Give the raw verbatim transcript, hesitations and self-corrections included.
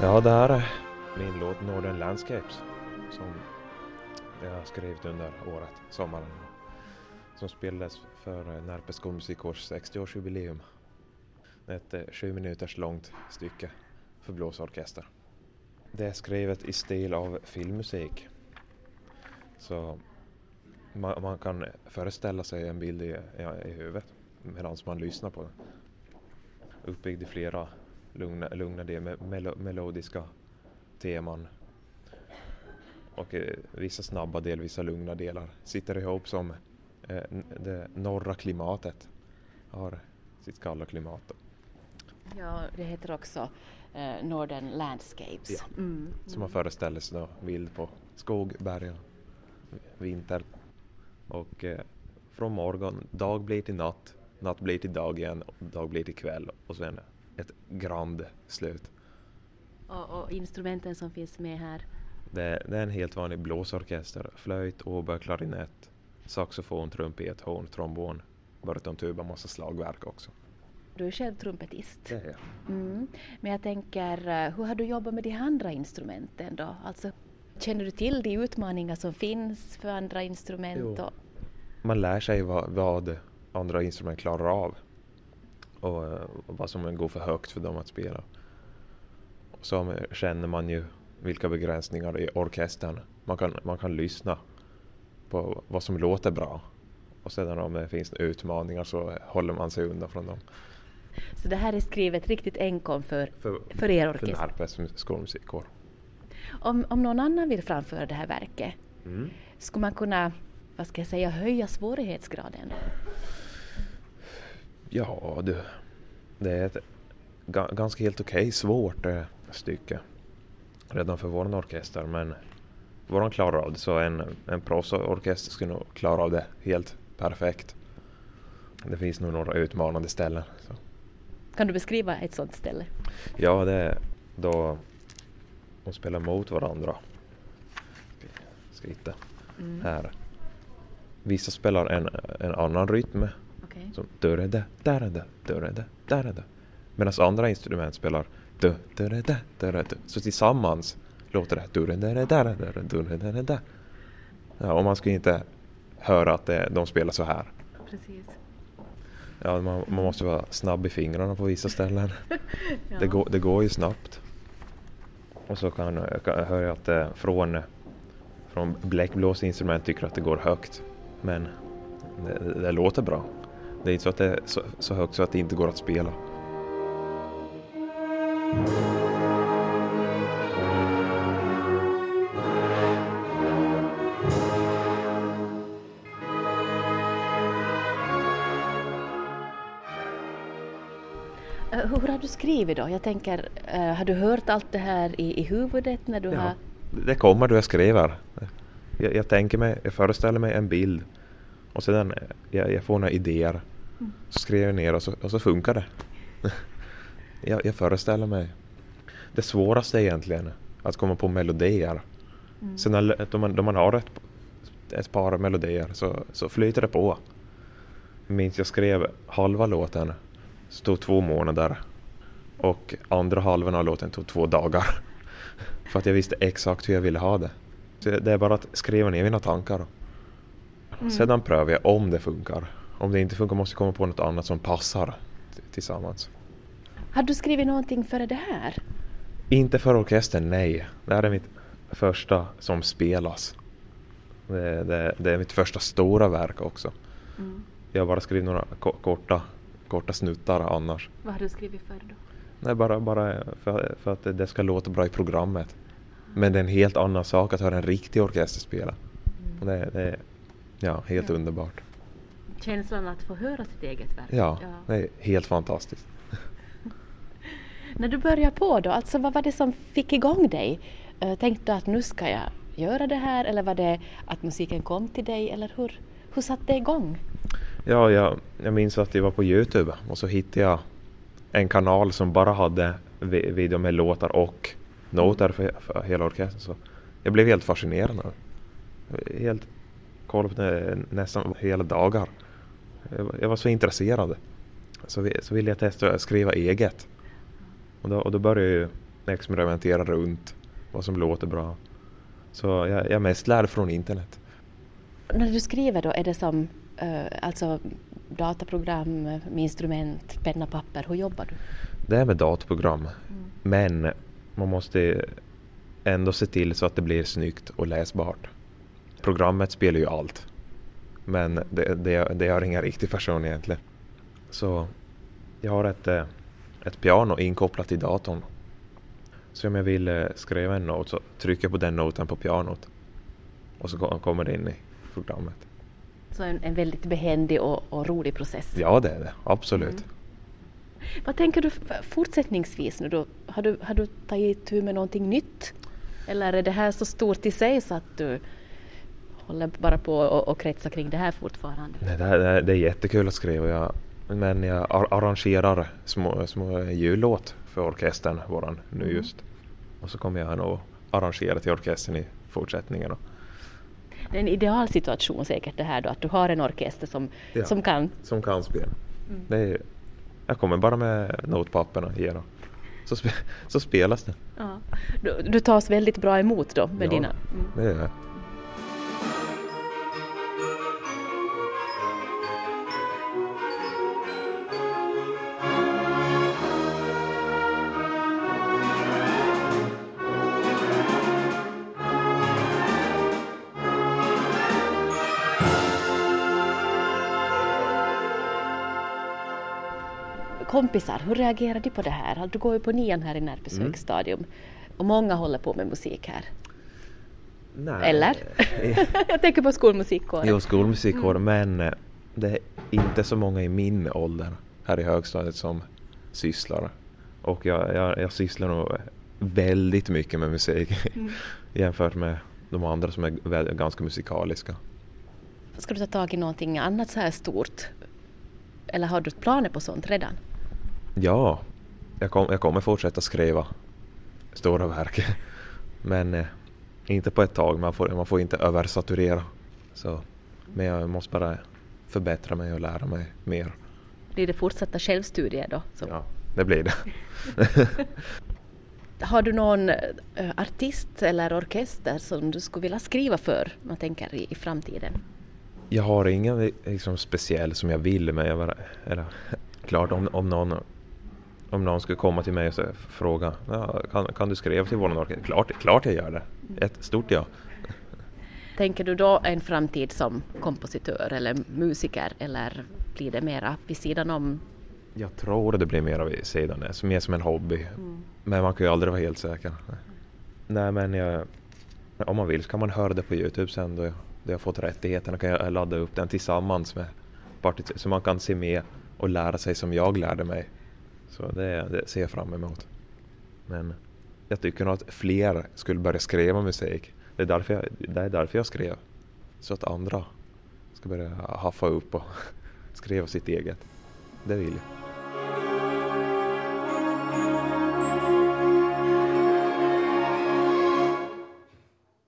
Ja, det här är min låt Northern Landscapes som jag har skrivit under året, sommaren, som spelades för Närpes skolmusikårs sextioårsjubileum. Ett sju minuters långt stycke för blåsorkester. Det är skrivet i stil av filmmusik. Så man, man kan föreställa sig en bild i, i, i huvudet medan man lyssnar på den. Uppbyggd i flera lugna, lugna del, med melo, melodiska teman. Och eh, vissa snabba del, vissa lugna delar sitter ihop som eh, det norra klimatet har sitt kalla klimat. Ja, det heter också eh, Northern Landscapes. Ja. Mm. Som man föreställer sig då, bild på skog, berg och vinter. Och eh, från morgon, dag blir till natt, natt blir till dag igen, dag blir till kväll och sen ett grand slut. Och, och instrumenten som finns med här? Det, det är en helt vanlig blåsorkester, flöjt, oboe, klarinett, saxofon, trumpet, horn, trombon, barytontuba, massa slagverk också. Du är själv trumpetist. Det är jag. Mm. Men jag tänker, hur har du jobbat med de andra instrumenten då? Alltså, känner du till de utmaningar som finns för andra instrument? Och... Man lär sig vad, vad andra instrument klarar av och, och vad som går för högt för dem att spela. Så känner man ju vilka begränsningar i orkestern. Man kan, man kan lyssna på vad som låter bra. Och sedan om det finns utmaningar så håller man sig undan från dem. Så det här är skrivet riktigt enkom för, för, för er orkester? För Närpes skolmusikkår. Om, om någon annan vill framföra det här verket, Mm. skulle man kunna, vad ska jag säga, höja svårighetsgraden? Ja, du. Det är ett ga, ganska helt okej svårt eh, stycke. Redan för vår orkester, men våran klarar av det, så en, en proffsorkester skulle nog klara av det helt perfekt. Det finns nog några utmanande ställen. Så. Kan du beskriva ett sådant ställe? Ja, det är då de spelar mot varandra. Ska hitta Mm. här. Vissa spelar en, en annan rytm. Okay. Som dörrede, dörrede, dörrede, dörrede. Medan andra instrument spelar dö, dörrede, dörrede. Så tillsammans låter det dörrede, dörrede, dörrede, dörrede. Ja, och man ska inte höra att det, de spelar så här. Precis. Ja, man, man måste vara snabb i fingrarna på vissa ställen. Ja. det, går, det går ju snabbt. Och så kan, kan jag höra att det från, från bläckblåsinstrument tycker att det går högt. Men det, det, det låter bra. Det är inte så att det är så, så högt så att det inte går att spela. Hur har du skrivit då? Jag tänker, uh, har du hört allt det här i, i huvudet när du Ja, har... det kommer då jag skriver. Jag, jag tänker mig, jag föreställer mig en bild. Och sedan jag, jag får några idéer. Mm. Så skriver jag ner och så, och så funkar det. jag, jag föreställer mig. Det svåraste är egentligen att komma på melodier. Mm. Sen när, då, man, då man har ett, ett par melodier så, så flyter det på. Jag minns jag skrev halva låten. Stod två månader. Och andra halvan av låten tog två dagar. För att jag visste exakt hur jag ville ha det. Så det är bara att skriva ner mina tankar. Mm. Sedan prövar jag om det funkar. Om det inte funkar måste jag komma på något annat som passar t- tillsammans. Har du skrivit någonting före det här? Inte för orkestern, nej. Det här är mitt första som spelas. Det, det, det är mitt första stora verk också. Mm. Jag har bara skrivit några ko- korta, korta snuttar annars. Vad har du skrivit för då? Nej, bara, bara för, för att det ska låta bra i programmet. Men det är en helt annan sak att höra en riktig orkester spela. Mm. Och det, det är ja, helt Ja. underbart. Känslan att få höra sitt eget verk. Ja, det är helt fantastiskt. När du började på då, alltså vad var det som fick igång dig? Uh, tänkte du att nu ska jag göra det här? Eller var det att musiken kom till dig? Eller hur, hur satte det igång? Ja, jag, jag minns att jag var på YouTube och så hittade jag en kanal som bara hade vi- video med låtar och noter för, för hela orkestern. Så jag blev helt fascinerad. Helt koll på det nästan hela dagar. Jag, var- jag var så intresserad. Så, vi, så ville jag testa att skriva eget. Och då, och då började jag ju experimentera runt vad som låter bra. Så jag, jag mest lär från internet. När du skriver då, är det som uh, alltså dataprogram med instrument, penna, papper, hur jobbar du? Det är med datorprogram, mm. men man måste ändå se till så att det blir snyggt och läsbart. Programmet spelar ju allt, men det, det, det har ingen riktig person egentligen. Så jag har ett, ett piano inkopplat i datorn. Så om jag vill skriva en not så trycker jag på den noten på pianot. Och så kommer det in i programmet. Så en, en väldigt behändig och, och rolig process. Ja, det är det. Absolut. Mm. Vad tänker du fortsättningsvis nu då? Har du, har du tagit tur med någonting nytt? Eller är det här så stort i sig så att du håller bara på och, och kretsar kring det här fortfarande? Nej, det, är, det är jättekul att skriva. Jag, men jag arrangerar små, små jullåt för orkestern våran nu just. Mm. Och så kommer jag nog arrangera till orkestern i fortsättningen. Då. Det är en idealsituation säkert det här då, att du har en orkester som, ja, som kan... Som kan spela. Mm. Det är, jag kommer bara med notpapperna och ger dem. Så, spe, så spelas det. Ja. Du, du tas väldigt bra emot då med ja, dina... Mm. det är det. Kompisar, hur reagerar de på det här? Du går ju på nian här i Närpes mm. högstadium och många håller på med musik här. Nej. Eller? Jag tänker på skolmusikkåren. Jo, skolmusikkåren, mm. men det är inte så många i min ålder här i högstadiet som sysslar. Och jag, jag, jag sysslar nog väldigt mycket med musik mm. jämfört med de andra som är väl, ganska musikaliska. Ska du ta tag i någonting annat så här stort? Eller har du planer på sånt redan? Ja, jag, kom, jag kommer fortsätta skriva stora verk. Men eh, inte på ett tag, man får, man får inte översaturera. Så, men jag måste bara förbättra mig och lära mig mer. Blir det fortsatta självstudier då? Så. Ja, det blir det. Har du någon uh, artist eller orkester som du skulle vilja skriva för, man tänker i, i framtiden? Jag har ingen liksom, speciell som jag vill, men jag var, eller, klart om, om, någon, om någon skulle komma till mig och så, fråga ja, kan, kan du skriva till vår orkester? Klart, klart jag gör det. Ett stort ja. Tänker du då en framtid som kompositör eller musiker, eller blir det mera vid sidan om? Jag tror det blir mera vid sidan, mer som en hobby. Mm. Men man kan ju aldrig vara helt säker. Nej, men jag, om man vill så kan man höra det på YouTube sen då jag, då jag fått rättigheterna, kan jag ladda upp den tillsammans med partiet, så man kan se med och lära sig som jag lärde mig. Så det, det ser jag fram emot. Men jag tycker nog att fler skulle börja skriva musik. Det är därför jag, det är därför jag skrev. Så att andra ska börja haffa upp och skriva sitt eget. Det vill jag.